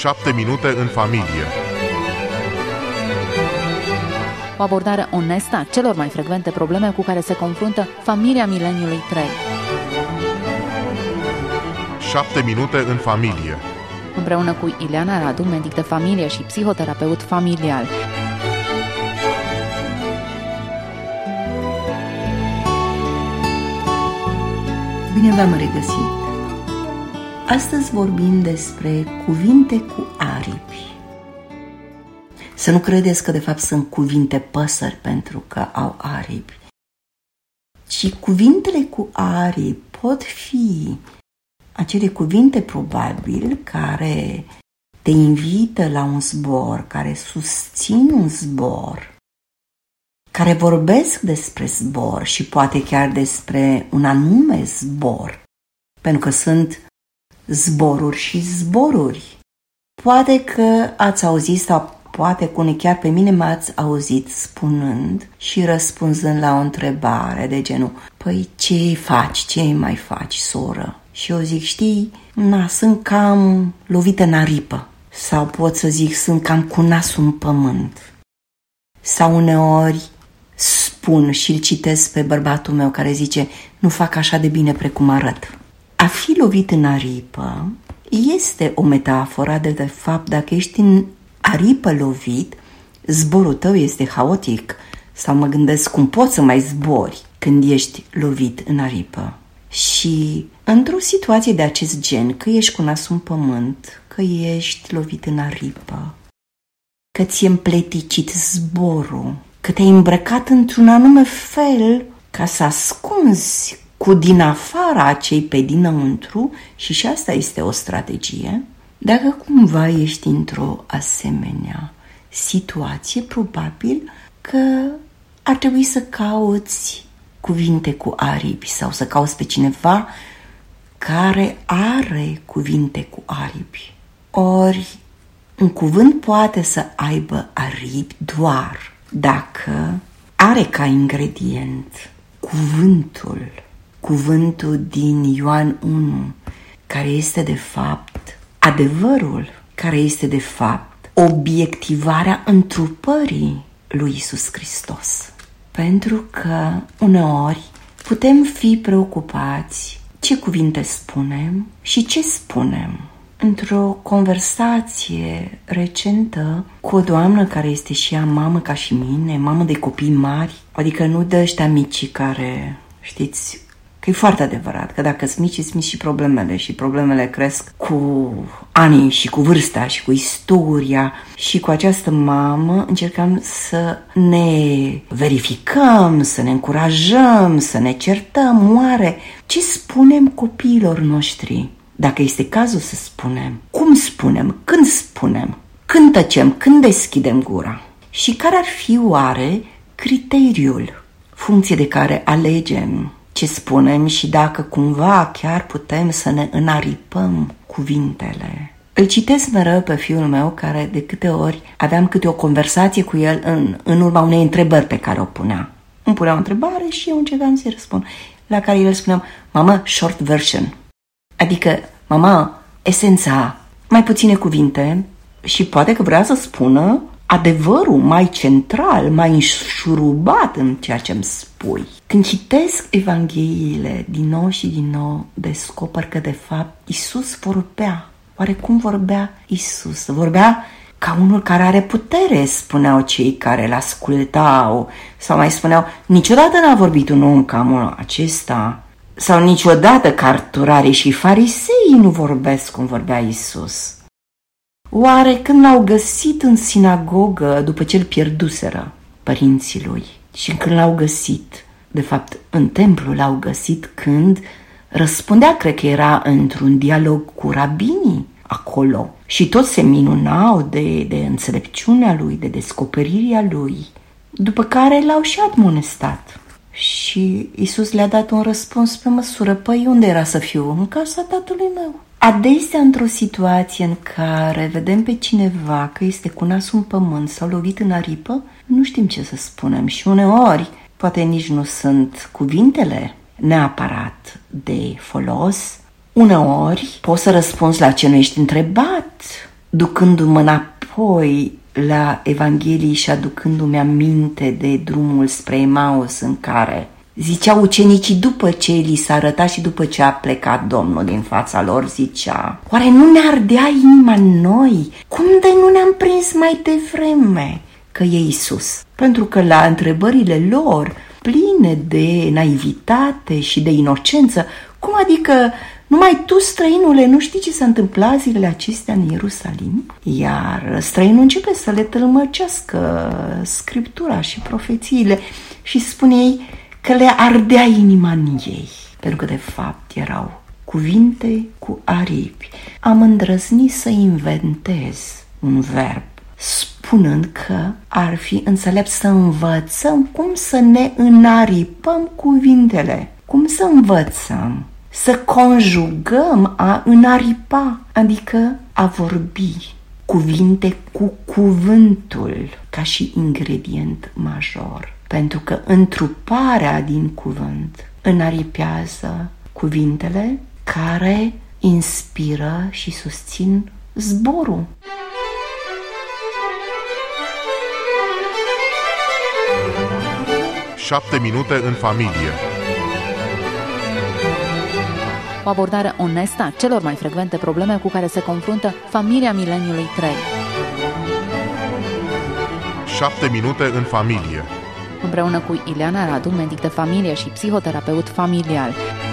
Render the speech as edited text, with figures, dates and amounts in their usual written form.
7 minute în familie. O abordare onestă a celor mai frecvente probleme cu care se confruntă familia mileniului 3. 7 minute în familie. Împreună cu Ileana Radu, medic de familie și psihoterapeut familial. Bine v-am regăsit! Astăzi vorbim despre cuvinte cu aripi. Să nu credeți că de fapt sunt cuvinte păsări pentru că au aripi, ci cuvintele cu aripi pot fi acele cuvinte probabil care te invită la un zbor, care susțin un zbor, care vorbesc despre zbor și poate chiar despre un anume zbor, pentru că sunt zboruri și zboruri. Poate că ați auzit sau poate că chiar pe mine m-ați auzit spunând și răspunzând la o întrebare de genul: păi ce faci, ce mai faci, soră? Și eu zic: știi, sunt cam lovită în aripă. Sau pot să zic: sunt cam cu nasul în pământ. Sau uneori spun și îl citesc pe bărbatul meu care zice: nu fac așa de bine precum arăt. A fi lovit în aripă este o metaforă de fapt, dacă ești în aripă lovit, zborul tău este haotic. Sau mă gândesc cum poți să mai zbori când ești lovit în aripă. Și într-o situație de acest gen, că ești cu nasul în pământ, că ești lovit în aripă, că ți-e împleticit zborul, că te-ai îmbrăcat într-un anume fel ca să ascunzi cu din afara cei pe dinăuntru, și asta este o strategie. Dacă cumva ești într-o asemenea situație, probabil că ar trebui să cauți cuvinte cu aripi sau să cauți pe cineva care are cuvinte cu aripi. Ori un cuvânt poate să aibă aripi doar dacă are ca ingredient cuvântul din Ioan 1, care este de fapt adevărul, care este de fapt obiectivarea întrupării lui Iisus Hristos. Pentru că uneori putem fi preocupați ce cuvinte spunem și ce spunem. Într-o conversație recentă cu o doamnă care este și ea mamă ca și mine, mamă de copii mari, adică nu de ăștia mici care, știți, că e foarte adevărat că dacă sunt mici, sunt mici și problemele cresc cu anii și cu vârsta și cu istoria. Și cu această mamă încercam să ne verificăm, să ne încurajăm, să ne certăm. Oare ce spunem copiilor noștri? Dacă este cazul să spunem, cum spunem, când tăcem, când deschidem gura? Și care ar fi oare criteriul, funcție de care alegem ce spunem și dacă cumva chiar putem să ne înaripăm cuvintele? Îl citesc mereu pe fiul meu, care de câte ori aveam câte o conversație cu el în urma unei întrebări pe care o punea. Îmi punea o întrebare și eu încercam să-i răspund, la care el spunea: mama, short version. Adică, mama, esența, mai puține cuvinte, și poate că vrea să spună adevărul mai central, mai înșurubat în ceea ce îmi spui. Când citesc Evangheliile din nou și din nou, descoper că de fapt Iisus vorbea. Oare cum vorbea Iisus? Vorbea ca unul care are putere, spuneau cei care l-ascultau. Sau mai spuneau: niciodată n-a vorbit un om ca omul acesta. Sau niciodată cărturarii și fariseii nu vorbesc cum vorbea Iisus. Oare când l-au găsit în sinagogă după ce îl pierduseră părinții lui, și când l-au găsit, de fapt în templu l-au găsit când răspundea, cred că era într-un dialog cu rabinii acolo, și toți se minunau de înțelepciunea lui, de descoperirea lui, după care l-au și admonestat. Și Iisus le-a dat un răspuns pe măsură: păi unde era să fiu? În casa tatălui meu. Adesea, într-o situație în care vedem pe cineva că este cu nasul în pământ sau lovit în aripă, nu știm ce să spunem și uneori poate nici nu sunt cuvintele neapărat de folos. Uneori poți să răspunzi la ce nu ești întrebat, ducându-mă înapoi la Evanghelii și aducându-mi aminte de drumul spre Emaus în care ziceau ucenicii după ce li s-a arătat și după ce a plecat Domnul din fața lor, zicea: oare nu ne ardea inima în noi? Cum de nu ne-am prins mai devreme că e Iisus? Pentru că la întrebările lor, pline de naivitate și de inocență, cum adică numai tu, străinule, nu știi ce s-a întâmplat zilele acestea în Ierusalim? Iar străinul începe să le tălmăcească Scriptura și profețiile și spune ei că le ardea inima în ei, pentru că de fapt erau cuvinte cu aripi. Am îndrăznit să inventez un verb, spunând că ar fi înțelept să învățăm cum să ne înaripăm cuvintele, cum să învățăm să conjugăm a înaripa, adică a vorbi, cuvinte cu cuvântul ca și ingredient major. Pentru că întruparea din cuvânt înaripează cuvintele care inspiră și susțin zborul. Șapte minute în familie. O abordare onestă a celor mai frecvente probleme cu care se confruntă familia mileniului 3. 7 minute în familie. Împreună cu Ileana Radu, medic de familie și psihoterapeut familial.